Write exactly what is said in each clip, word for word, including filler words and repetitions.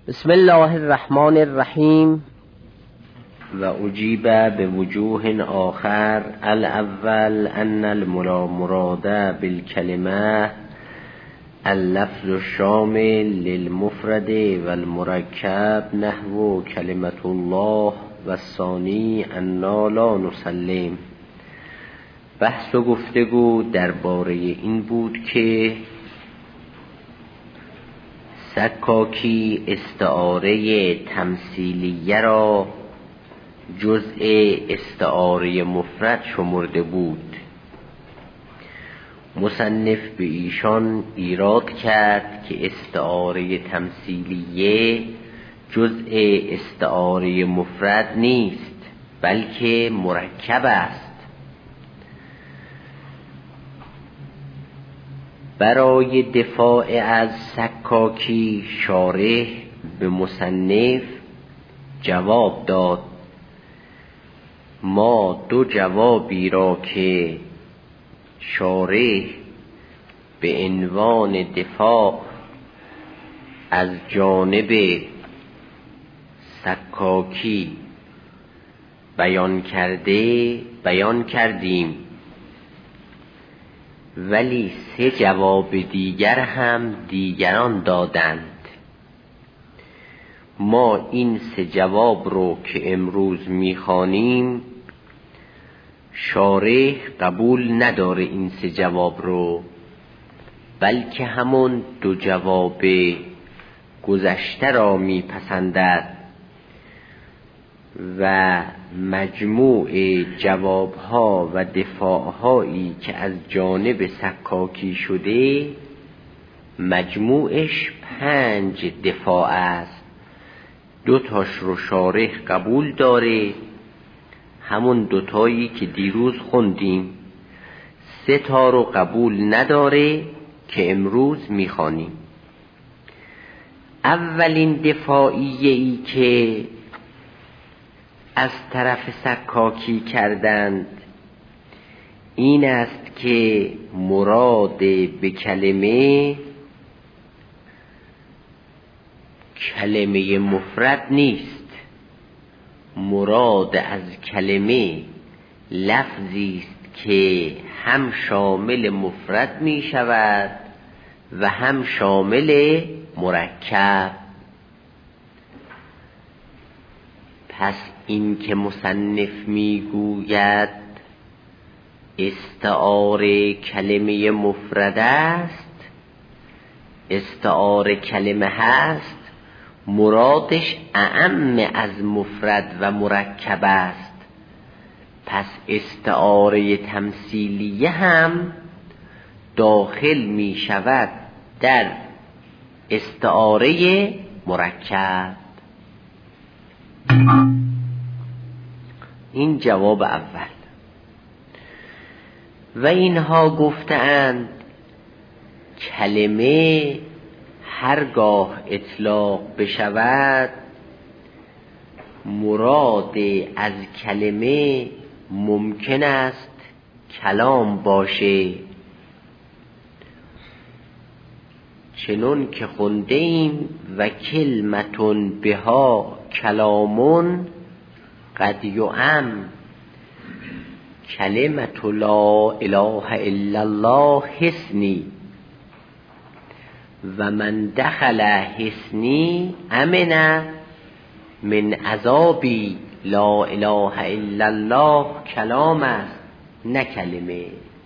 بسم الله الرحمن الرحیم. و اجیب به وجوه آخر. الاول ان المراد بالکلمه اللفظ الشامل للمفرد والمرکب نحو کلمة الله و الثانی انا لا نسلم. بحث و گفتگو درباره این بود که سکاکی استعاره تمثیلیه را جزء استعاره مفرد شمرده بود. مصنف به ایشان ایراد کرد که استعاره تمثیلیه جزء استعاره مفرد نیست بلکه مرکب است. برای دفاع از سکاکی شارح به مصنف جواب داد. ما دو جوابی را که شارح به عنوان دفاع از جانب سکاکی بیان کرده بیان کردیم، ولی سه جواب دیگر هم دیگران دادند. ما این سه جواب رو که امروز میخوانیم شارح قبول نداره این سه جواب رو، بلکه همون دو جواب گذشته را میپسندد و مجموع جوابها و دفاعهایی که از جانب سکاکی شده مجموعش پنج دفاع است. دو تاش رو شارح قبول داره، همون دوتایی که دیروز خوندیم. سه تا رو قبول نداره که امروز میخوانیم. اولین دفاعیه ای که از طرف سکاکی کردند این است که مراد به کلمه کلمه مفرد نیست. مراد از کلمه لفظی است که هم شامل مفرد می شود و هم شامل مرکب. پس این که مصنف میگوید استعاره کلمه مفرد است، استعاره کلمه هست، مرادش اعم از مفرد و مرکب است. پس استعاره تمثیلیه هم داخل می شود در استعاره مرکب. این جواب اول. و اینها گفتند کلمه هرگاه اطلاق بشود مراد از کلمه ممکن است کلام باشه، چنون که خونده ایم و کلمتون بها کلامون قد یعم کلمت لا اله الا الله حسنی و من دخل حسنی امن من عذابی. لا اله الا الله کلام است نه کلمه.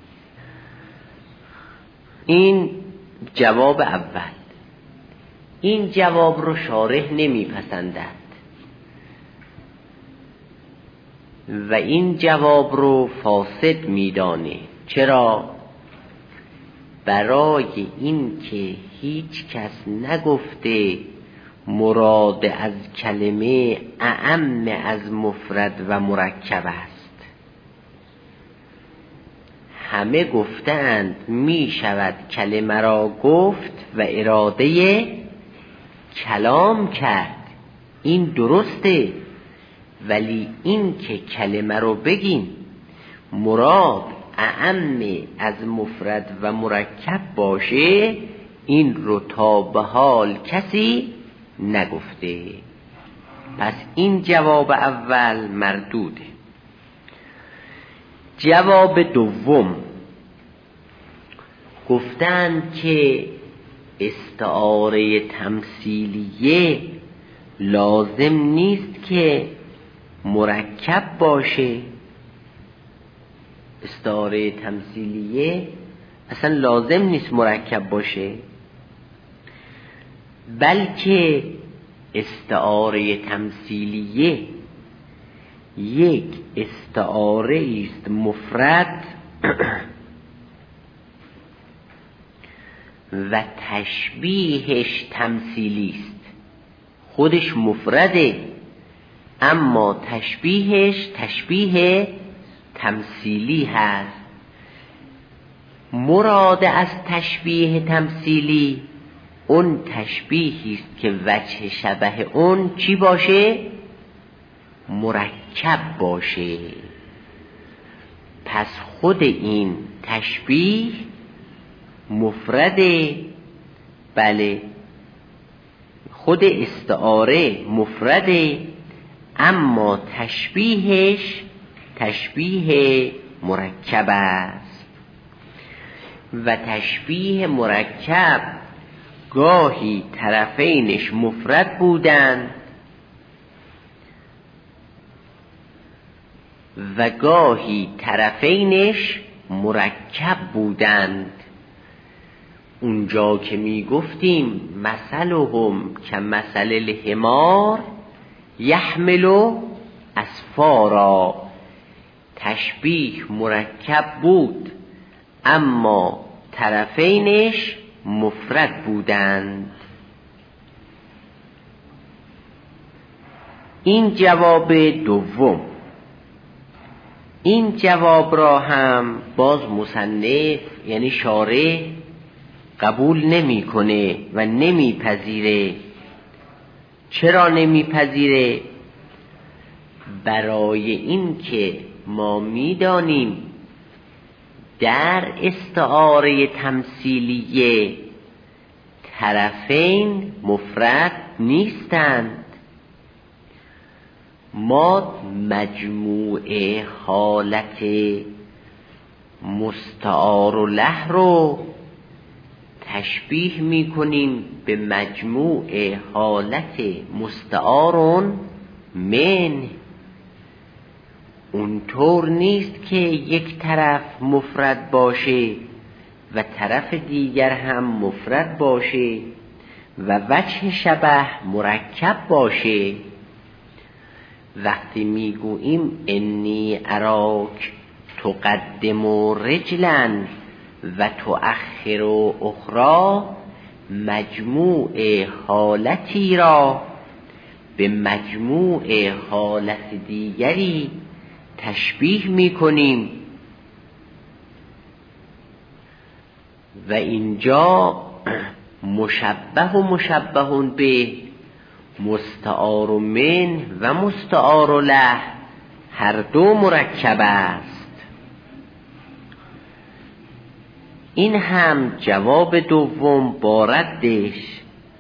این جواب اول. این جواب رو شارح نمیپسندد و این جواب رو فاسد میدانه. چرا؟ برای این که هیچ کس نگفته مراد از کلمه اعم از مفرد و مرکب است. همه گفتند می شود کلمه را گفت و اراده کلام کرد. این درسته، ولی این که کلمه رو بگیم مراد اعم از مفرد و مرکب باشه این رو تا به حال کسی نگفته. پس این جواب اول مردوده. جواب دوم گفتند که استعاره تمثیلیه لازم نیست که مرکب باشه. استعاره تمثیلیه اصلا لازم نیست مرکب باشه، بلکه استعاره تمثیلیه یک استعاره است مفرد و تشبیهش تمثیلی است. خودش مفرده اما تشبیهش تشبیه تمثیلی هست. مراد از تشبیه تمثیلی اون تشبیهی است که وجه شبه اون چی باشه؟ مرکب باشه. پس خود این تشبیه مفرده. بله، خود استعاره مفرده اما تشبیهش تشبیه مرکب است. و تشبیه مرکب گاهی طرفینش مفرد بودند و گاهی طرفینش مرکب بودند. اونجا که می گفتیم مثلهم که مثل الحمار یحمل اسفارا، تشبیه مرکب بود اما طرفینش مفرد بودند. این جواب دوم. این جواب را هم باز مصنف یعنی شارح قبول نمی‌کنه و نمیپذیره. چرا نمیپذیره؟ برای این که ما میدانیم در استعاره تمثیلیه طرفین مفرد نیستند. ما مجموعه حالت مستعار له رو تشبیه می کنیم به مجموعه حالت مستعارون من. اونطور نیست که یک طرف مفرد باشه و طرف دیگر هم مفرد باشه و وجه شبه مرکب باشه. وقتی میگوییم انی اراک تقدم رجلا و تؤخر اخرى، مجموع حالتی را به مجموع حالت دیگری تشبیه میکنیم و اینجا مشبه و مشبه به مستعار من و مستعار له هر دو مرکب است. این هم جواب دوم با ردش.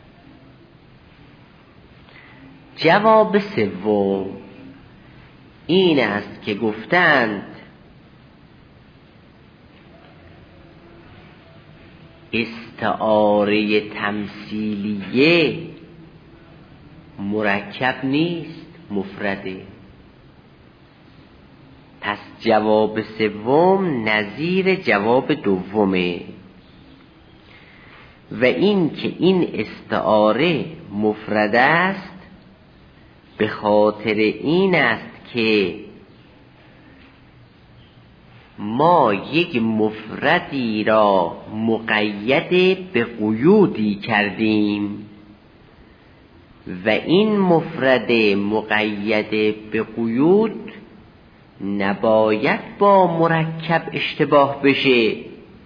جواب سوم این است که گفتند استعاره تمثیلیه مرکب نیست، مفرده. پس جواب سوم نظیر جواب دومه. و این که این استعاره مفرد است به خاطر این است که ما یک مفردی را مقید به قیودی کردیم و این مفرد مقید به قیود نباید با مرکب اشتباه بشه.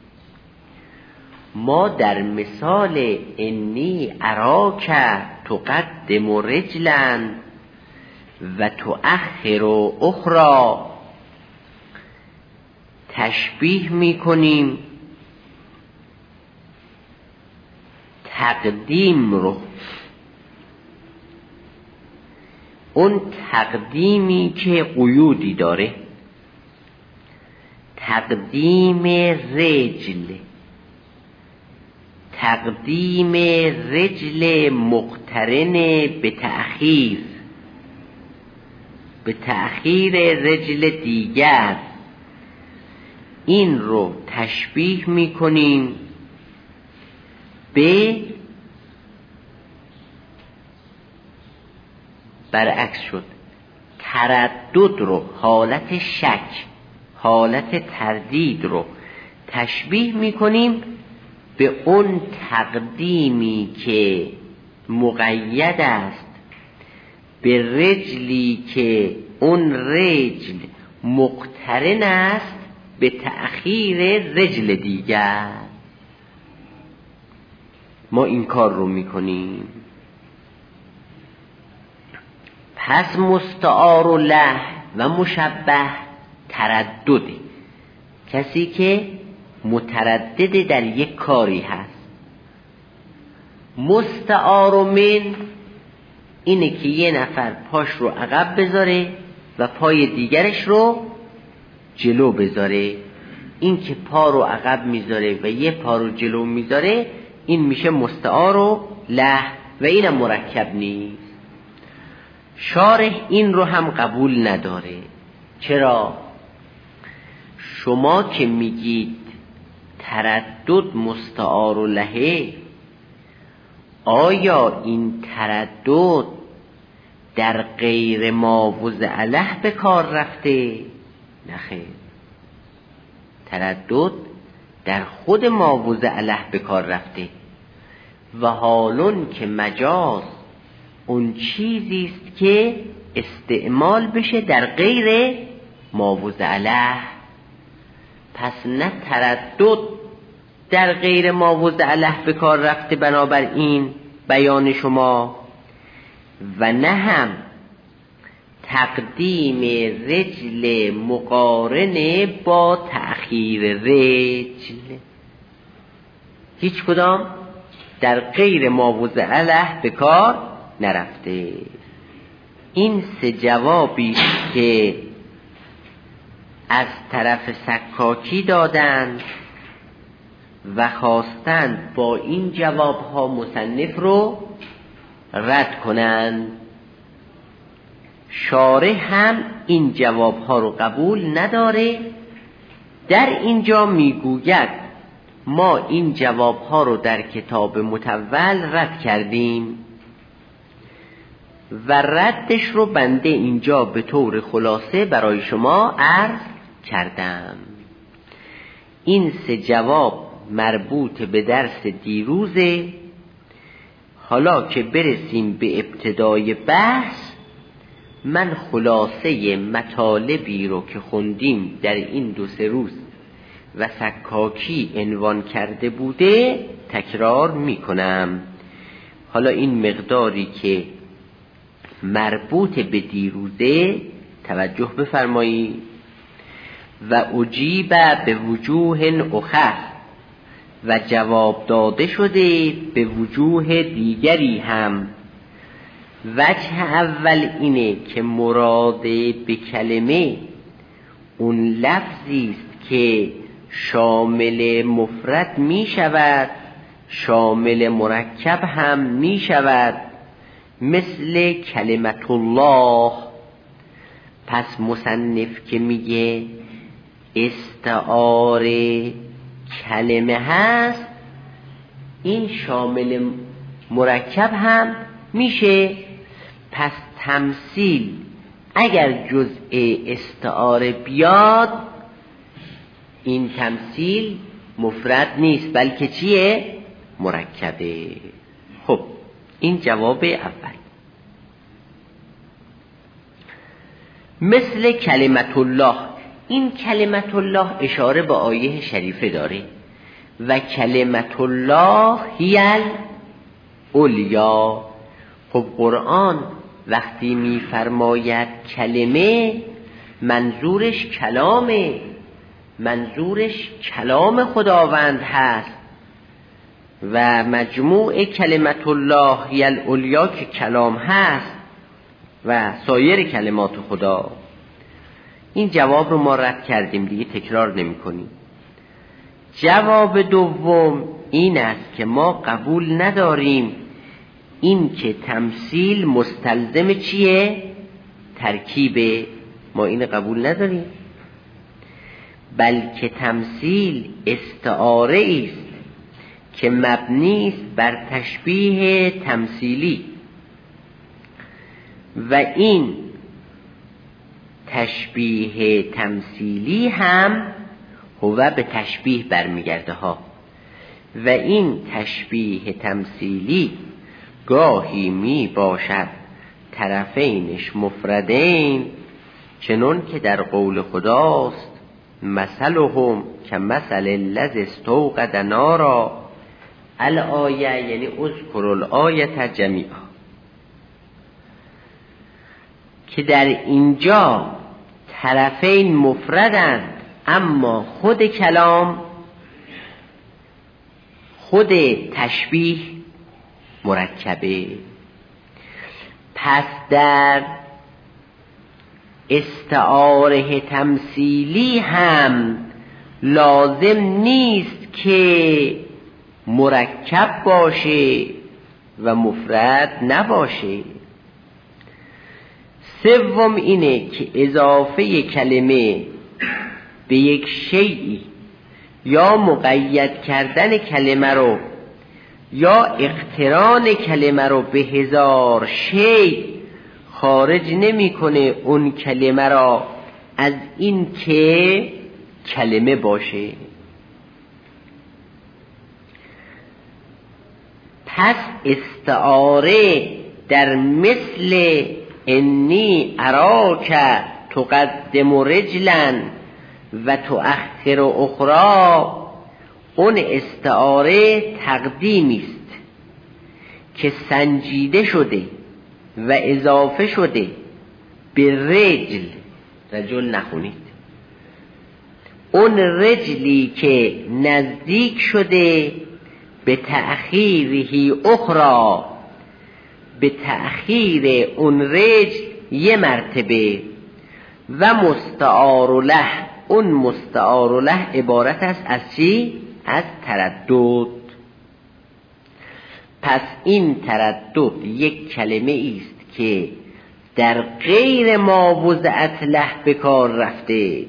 ما در مثال انی اراک تقدم رجلا و تؤخر اخرى تشبیه میکنیم تقدیم رو اون تقدیمی که قیودی داره، تقدیم رجل، تقدیم رجل مقترن به تأخیر، به تأخیر رجل دیگر، این رو تشبیه میکنیم به برعکس شد، تردد رو، حالت شک، حالت تردید رو تشبیه میکنیم به اون تقدیمی که مقید است به رجلی که اون رجل مقترن است به تأخیر رجل دیگر. ما این کار رو میکنیم. پس مستعار له و مشبه تردده، کسی که متردد در یک کاری هست. مستعار من اینه که یه نفر پاش رو عقب بذاره و پای دیگرش رو جلو بذاره. این که پا رو عقب میذاره و یه پا رو جلو میذاره این میشه مستعار له و اینم مرکب نیست. شارح این رو هم قبول نداره. چرا؟ شما که میگید تردد مستعار له، آیا این تردد در غیر ما وضع له به کار رفته؟ نخیر، تردد در خود ما وضع له به کار رفته و حالون که مجاز اون چیزی است که استعمال بشه در غیر ما وضع له. پس نه تردد در غیر ما وضع له به کار رفته بنابراین بیان شما، و نه هم تقدیم رجل مقارن با تأخیر رجل، هیچ کدام در غیر ما وضع له به کار نرفته. این سه جوابی که از طرف سکاکی دادند و خواستند با این جوابها مصنف رو رد کنند. شارح هم این جوابها رو قبول نداره. در اینجا میگوید ما این جوابها رو در کتاب متول رد کردیم و ردش رو بنده اینجا به طور خلاصه برای شما عرض کردم. این سه جواب مربوط به درس دیروزه. حالا که برسیم به ابتدای بحث، من خلاصه مطالبی رو که خوندیم در این دو سه روز و سکاکی عنوان کرده بوده تکرار می کنم. حالا این مقداری که مربوط به دیروزه توجه بفرمایید. و اجیب به وجوه اخر، و جواب داده شده به وجوه دیگری هم. وجه اول اینه که مراد به کلمه اون لفظی است که شامل مفرد می شود، شامل مرکب هم می شود، مثل کلمت الله. پس مصنف که میگه استعاره کلمه هست، این شامل مرکب هم میشه. پس تمثیل اگر جزء استعاره بیاد، این تمثیل مفرد نیست بلکه چیه؟ مرکبه. خب این جواب اول. مثل کلمت الله، این کلمت الله اشاره به آیه شریفه داره و کلمت الله هی العلیا. خب قرآن وقتی میفرماید کلمه، منظورش کلامه، منظورش کلام خداوند هست و مجموع کلمت الله هی العلیا که کلام هست، و سایر کلمات خدا. این جواب رو ما رد کردیم، دیگه تکرار نمی کنیم. جواب دوم این است که ما قبول نداریم این که تمثیل مستلزم چیه؟ ترکیب. ما این قبول نداریم، بلکه تمثیل استعاره است که مبنی است بر تشبیه تمثیلی و این تشبیه تمثیلی هم هو به تشبیه برمیگرده ها و این تشبیه تمثیلی گاهی می باشد طرفینش مفردین، چنون که در قول خداست مثلهم که مثل الذی استوقد نارا الآیه، یعنی اذکر الآیه جمیعا، که در اینجا طرفین مفردند اما خود کلام، خود تشبیه مرکبه. پس در استعاره تمثیلی هم لازم نیست که مرکب باشه و مفرد نباشه. سوم اینه که اضافه کلمه به یک شیئی یا مقید کردن کلمه رو یا اقتران کلمه رو به هزار شیء خارج نمیکنه اون کلمه را از این که کلمه باشه. پس استعاره در مثل انی اراک تقدم رجلا و تؤخر اخرى، اون استعاره تقدیمی است که سنجیده شده و اضافه شده به رجل. رجل نخونید، اون رجلی که نزدیک شده به تأخیره اخرى، به تأخیر اون رجل یه مرتبه. و مستعار له، اون مستعار له عبارت است از چی؟ از تردد. پس این تردد یک کلمه است که در غیر ما وضعت له به کار رفته.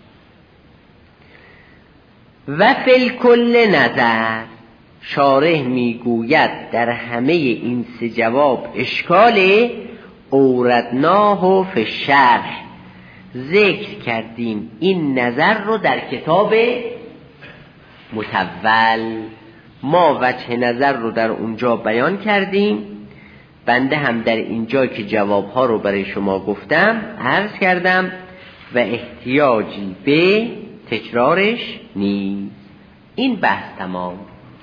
و فی الکل نظر، شارح میگوید در همه این سه جواب اشکال اوردناه فی الشرح، ذکر کردیم این نظر رو در کتاب متول. ما وجه نظر رو در اونجا بیان کردیم، بنده هم در اینجا که جوابها رو برای شما گفتم عرض کردم و احتیاجی به تکرارش نیست. این بحث تمام.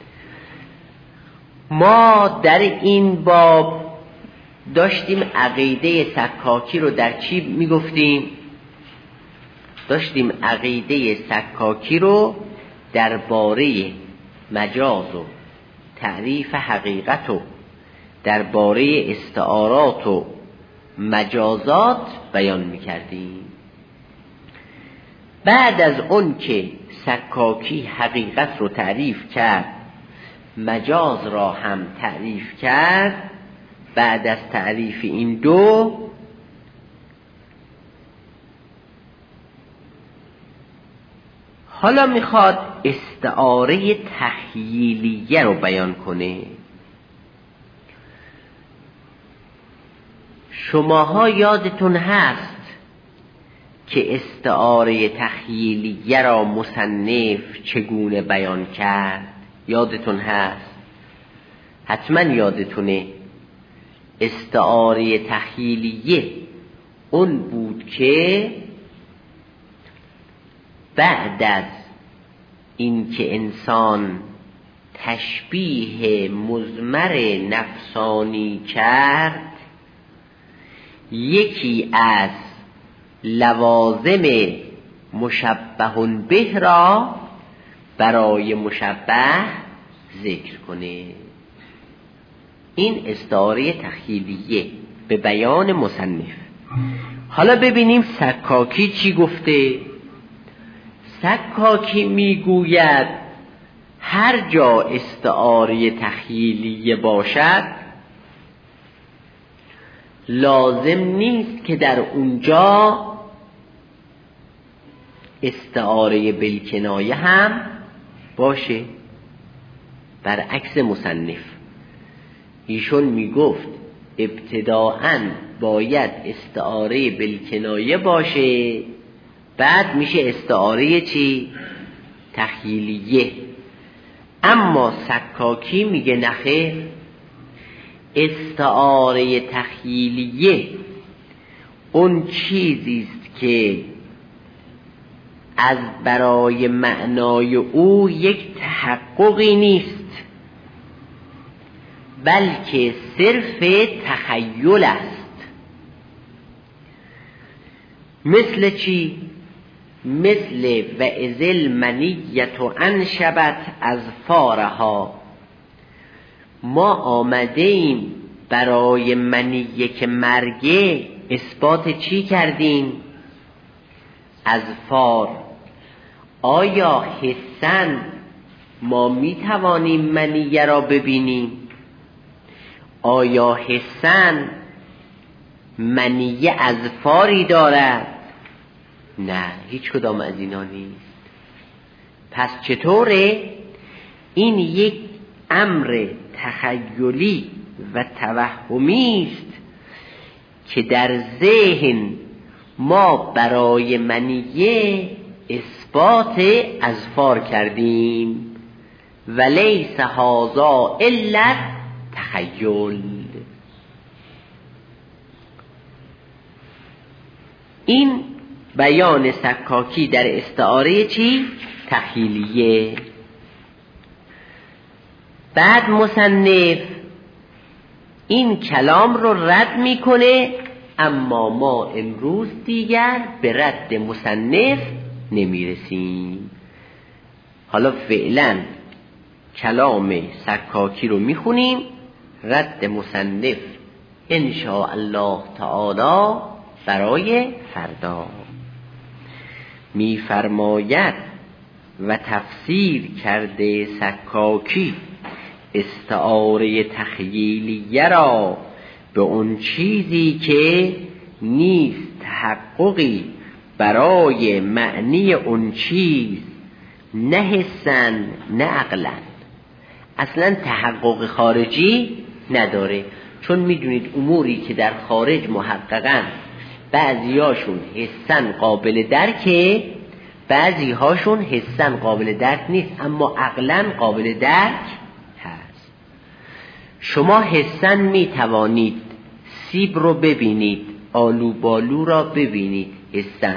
ما در این باب داشتیم عقیده سکاکی رو در چی میگفتیم؟ داشتیم عقیده سکاکی رو درباره مجاز و تعریف حقیقت و درباره استعارات و مجازات بیان میکردیم. بعد از اون که سکاکی حقیقت رو تعریف کرد، مجاز را هم تعریف کرد، بعد از تعریف این دو حالا میخواد استعاره تخییلیه رو بیان کنه. شماها یادتون هست که استعاره تخییلیه را مصنف چگونه بیان کرد؟ یادتون هست؟ حتما یادتونه. استعاره تخییلیه اون بود که بعد از اینکه انسان تشبیه مضمر نفسانی کرد، یکی از لوازم مشبه به را برای مشبه ذکر کنه. این استعاره تخییلیه به به بیان مصنف. حالا ببینیم سکاکی چی گفته. سکاکی میگوید هر جا استعاره تخیلیه باشد لازم نیست که در اونجا استعاره بالکنایه هم باشه. برعکس مصنف، ایشون میگفت ابتداءً باید استعاره بالکنایه باشه، بعد میشه استعاره چی؟ تخیلیه. اما سکاکی میگه نخیر، استعاره تخیلیه اون چیزیست که از برای معنای او یک تحققی نیست، بلکه صرف تخیل است. مثل چی؟ مثل و ازل منیت و انشبت از فارها. ما آمده ایم برای منیه که مرگه اثبات چی کردیم؟ از فار. آیا حسن ما می توانیم منیه را ببینیم؟ آیا حسن منیه از فاری دارد؟ نه، هیچ کدام از اینا نیست. پس چطوره؟ این یک امر تخیلی و توهمی است که در ذهن ما برای منیه اثبات اظفار کردیم و لیس هذا الا تخیل. این بیان سکاکی در استعاره چی؟ تخیلیه. بعد مصنف این کلام رو رد میکنه، اما ما امروز دیگر به رد مصنف نمیرسیم. حالا فعلا کلام سکاکی رو میخونیم، رد مصنف ان شاء الله تعالی برای فردا. میفرماید و تفسیر کرده سکاکی استعاره تخیلیه را به اون چیزی که نیست تحققی برای معنی اون چیز، نه حسن نه عقلن. اصلا تحقق خارجی نداره، چون میدونید اموری که در خارج محققن بعضیاشون حسن قابل درکه، بعضی هاشون حسن قابل درک نیست اما عقلن قابل درک هست. شما حسن می توانید سیب رو ببینید، آلو بالو را ببینید، حسن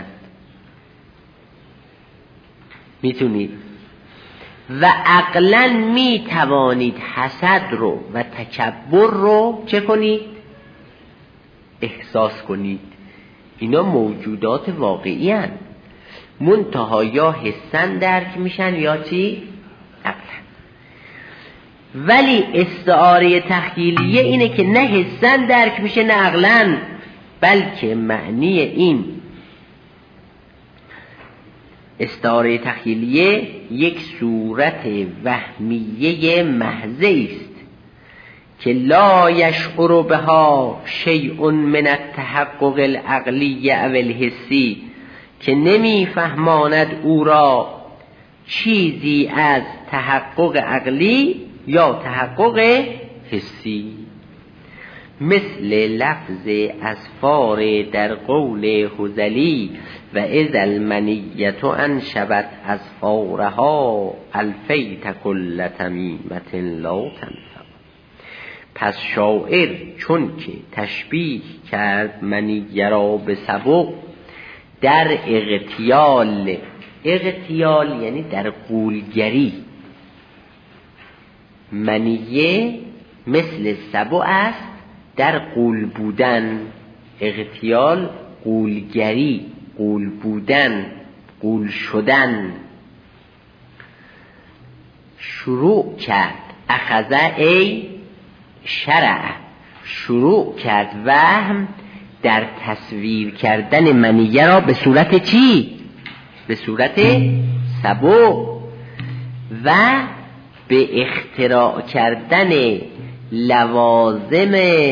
میتونید. و عقلن می توانید حسد رو و تکبر رو چه کنید؟ احساس کنید. اینا موجودات واقعی هن، منتها یا حسن درک میشن یا چی؟ عقلن. ولی استعاره تخیلیه اینه که نه حسن درک میشه نه عقلن، بلکه معنی این استعاره تخیلیه یک صورت وهمیه محضی است که لا یشعر بها شیء من التحقق العقلی او الحسی، که نمی فهماند او را چیزی از تحقق عقلی یا تحقق حسی. مثل لفظ اظفار در قول حذلی و اذا المنیة انشبت اظفارها الفیت کل تمیمة لا تنفع. پس شاعر چون که تشبیه کرد منیه را به سبو در اغتیال، اغتیال یعنی در غولگری، منیه مثل سبو است در غول بودن. اغتیال غولگری، غول بودن، غول شدن. شروع کرد اخذ ای شرع، شروع کرد وهم در تصویر کردن منیه را به صورت چی؟ به صورت سبع و به اختراع کردن لوازم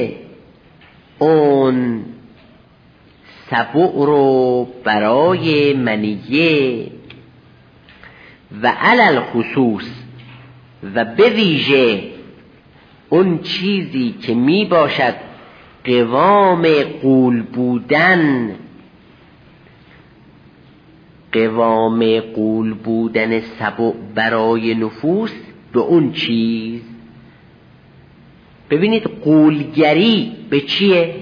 اون سبع رو برای منیه و علل خصوص و به ویژه اون چیزی که می باشد قوام غول بودن قوام غول بودن سبع برای نفوس به اون چیز. ببینید غولگری به چیه؟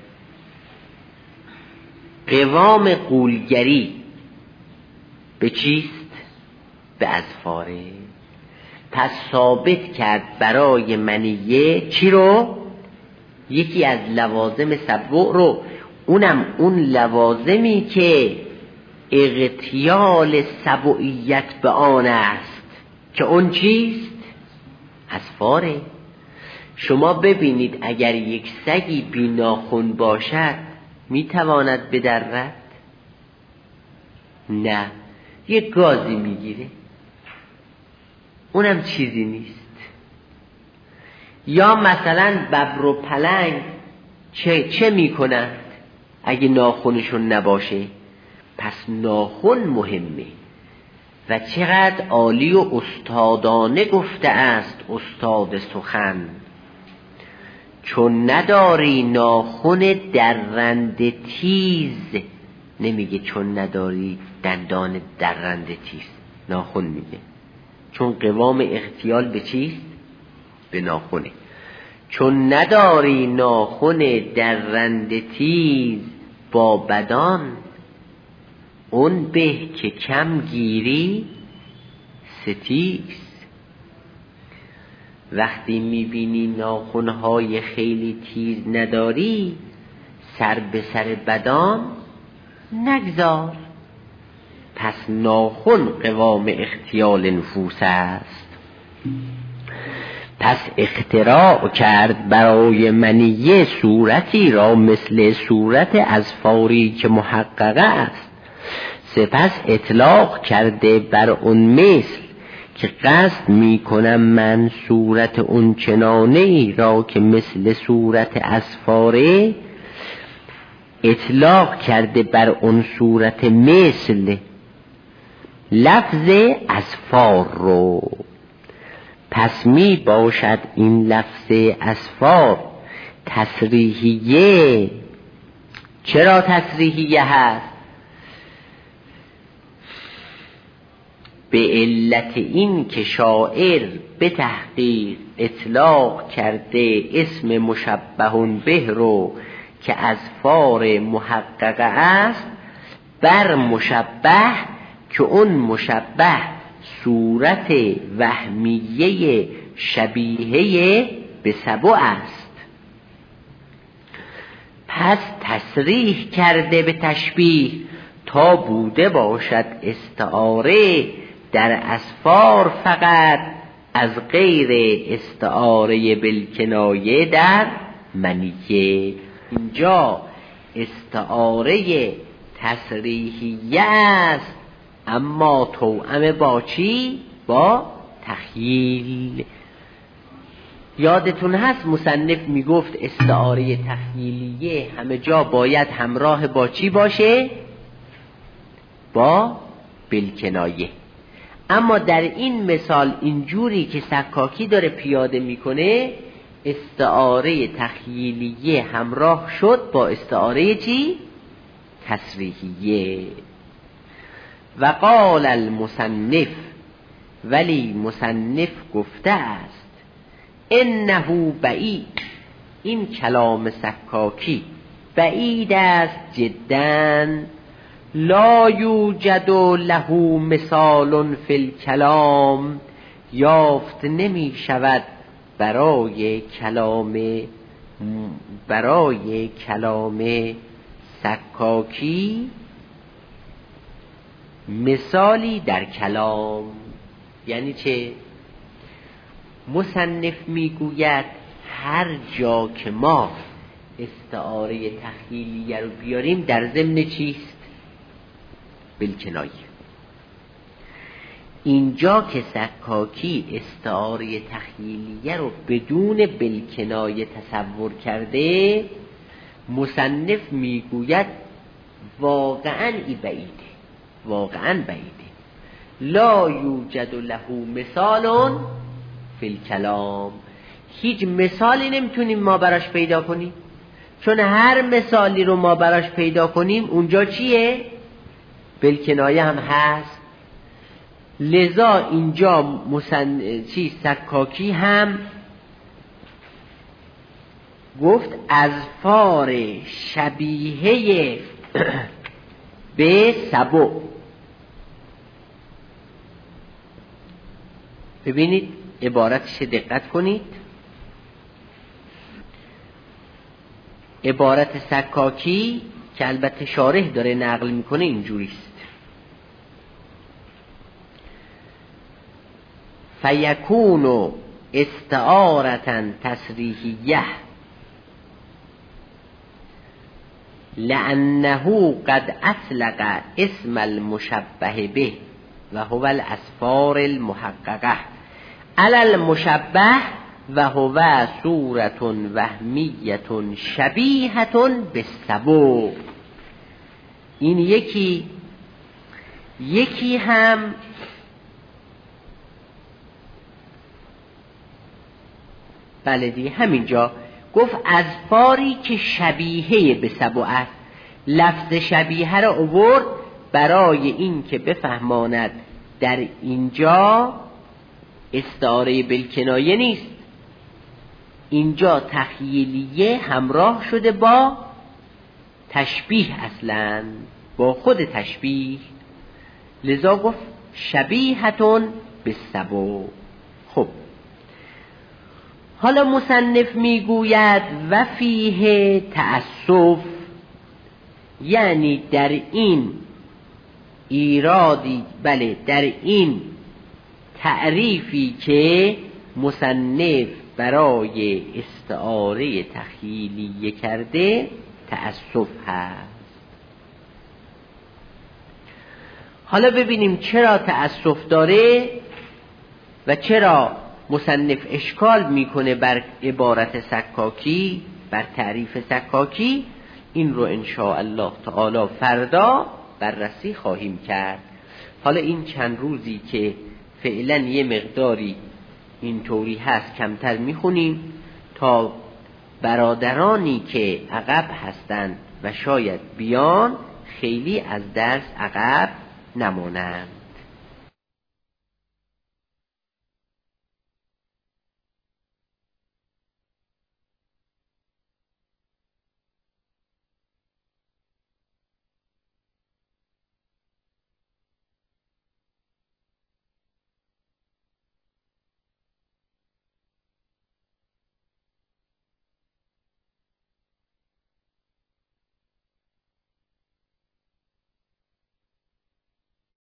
قوام غولگری به چیست؟ به اظفاره. پس ثابت کرد برای منیه چی رو؟ یکی از لوازم سبع رو، اونم اون لوازمی که اغتیال سبعیت به آن است که اون چیست؟ اظفاره. شما ببینید اگر یک سگی بی ناخن باشد میتواند بدرد؟ نه، یک گازی میگیره، اونم چیزی نیست. یا مثلا ببر و پلنگ چه, چه میکنند اگه ناخنشون نباشه؟ پس ناخن مهمه. و چقدر عالی و استادانه گفته است استاد سخن، چون نداری ناخن درنده تیز. نمیگه چون نداری دندان درنده تیز، ناخن میگه، چون قوام اغتیال به چیست؟ به ناخنه. چون نداری ناخن درنده تیز با بدان، اون به که کم گیری ستیز. وقتی میبینی ناخنهای خیلی تیز نداری، سر به سر بدان نگذار. پس ناخن قوام اغتیال نفوس است. پس اختراع کرد برای منیه صورتی را مثل صورت اظفاری که محققه است. سپس اطلاق کرده بر اون مثل که قصد می کنم من صورت اون چنانه ای را که مثل صورت اظفاره، اطلاق کرده بر اون صورت مثل لفظ اظفار رو. پس می باشد این لفظ اظفار تصریحیه. چرا تصریحیه هست؟ به علت این که شاعر به تحقیق اطلاق کرده اسم مشبه به رو که اظفار محققه است بر مشبه که اون مشبه صورت وهمیه شبیهه به سبع است. پس تصریح کرده به تشبیه تا بوده باشد استعاره در اظفار فقط، از غیر استعاره بالکنایه در منیه. اینجا استعاره تصریحیه است، اما توأم با چی؟ با تخییل. یادتون هست مصنف میگفت استعاره تخییلیه همه جا باید همراه با چی باشه؟ با بالکنایه. اما در این مثال اینجوری که سکاکی داره پیاده میکنه، استعاره تخییلیه همراه شد با استعاره چی؟ تصریحیه. و قال المصنف، ولی مصنف گفته است انه بعید، این کلام سکاکی بعید است جداً، لا یوجد له مثال فی الکلام، یافت نمی شود برای کلام برای کلام سکاکی مثالی در کلام. یعنی چه؟ مصنف میگوید هر جا که ما استعاره تخیلیه رو بیاریم در ضمن چیست؟ بالکنایه. اینجا که سکاکی استعاره تخیلیه رو بدون بالکنایه تصور کرده، مصنف میگوید واقعاً ای بعیده، واقعاً بعیده. لا یوجد له مثال فی الکلام، هیچ مثالی نمیتونیم ما براش پیدا کنیم، چون هر مثالی رو ما براش پیدا کنیم اونجا چیه؟ بالکنایه هم هست. لذا اینجا مسن... چی سکاکی هم گفت اظفار شبیه به سبع. ببینید عبارتش دقت کنید. عبارت سکاکی که البته شارح داره نقل میکنه اینجوریست: فیکون استعارة تصریحیه لأنه قد اطلق اسم المشبه به و هو الاسفار المحققه علی المشبه و هو صورة وهمیة شبیهة بالسبع. این یکی یکی هم بلدی همینجا گفت اظفاری که شبیه به سبع است. لفظ شبیه را آورد برای این که بفهماند در اینجا استعاره بالکنایه نیست، اینجا تخیلیه همراه شده با تشبیه، اصلا با خود تشبیه. لذا گفت شبیهتون بالسبع. خب حالا مصنف میگوید و فیه تأسف، یعنی در این ایرادی، بله در این تعریفی که مصنف برای استعاره تخیلیه کرده تأسف هست. حالا ببینیم چرا تأسف داره و چرا مصنف اشکال میکنه بر عبارت سکاکی، بر تعریف سکاکی. این رو انشاء الله تعالی فردا بررسی خواهیم کرد. حالا این چند روزی که فعلا یه مقداری اینطوری هست کمتر میخونیم تا برادرانی که عقب هستند و شاید بیان خیلی از درس عقب نمانند.